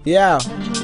Я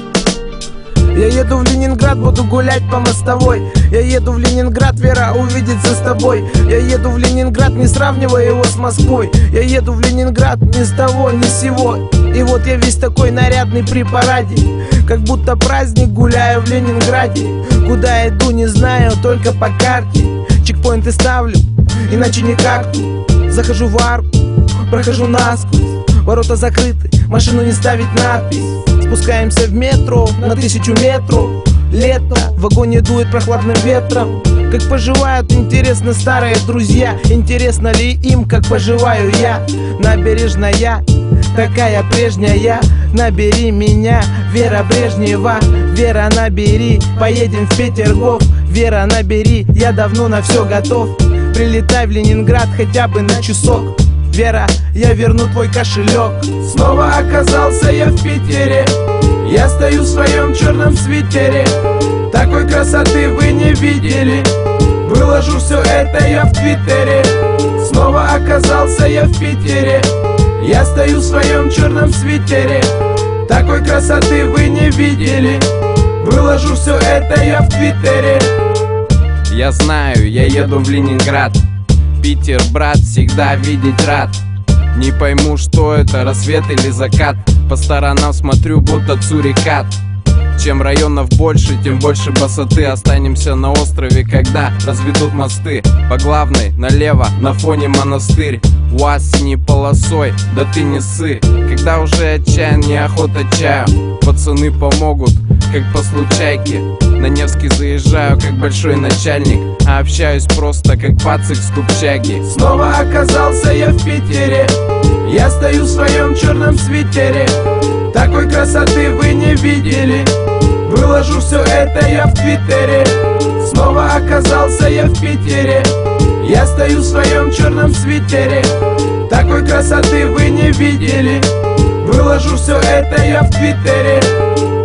еду в Ленинград, буду гулять по мостовой. Я еду в Ленинград, Вера увидится с тобой. Я еду в Ленинград, не сравнивая его с Москвой. Я еду в Ленинград ни с того, ни с сего. И вот я весь такой нарядный при параде, как будто праздник, гуляю в Ленинграде. Куда иду, не знаю, только по карте. Чекпоинты ставлю, иначе никак тут. Захожу в арку, прохожу насквозь. Ворота закрыты, машину не ставить надпись. Спускаемся в метро на 1000 метров. Лето, в вагоне дует прохладным ветром. Как поживают, интересно, старые друзья? Интересно ли им, как поживаю я? Набережная, такая прежняя. Набери меня, Вера Брежнева. Вера, набери, поедем в Петергоф. Вера, набери, я давно на все готов. Прилетай в Ленинград хотя бы на часок. Вера, я верну твой кошелек. Снова оказался я в Питере. Я стою в своем черном свитере. Такой красоты вы не видели. Выложу все это я в Твиттере. Снова оказался я в Питере. Я стою в своем черном свитере. Такой красоты вы не видели. Выложу все это я в Твиттере. Я знаю, я еду в Ленинград. Питер, брат, всегда видеть рад. Не пойму, что это, рассвет или закат. По сторонам смотрю, будто сурикат. Чем районов больше, тем больше басоты. Останемся на острове, когда разведут мосты. По главной налево, на фоне монастырь. УАЗ синей полосой, да ты не ссы. Когда уже отчаян, неохота чаю. Пацаны помогут, как по случайке. На Невский заезжаю, как большой начальник. А общаюсь просто, как пацик с купчаги. Снова оказался я в Питере. Я стою в своем черном свитере. Такой красоты вы не видели. Выложу все это я в Твиттере. Снова оказался я в Питере. Я стою в своем черном свитере. Такой красоты вы не видели. Выложу все это я в Твиттере.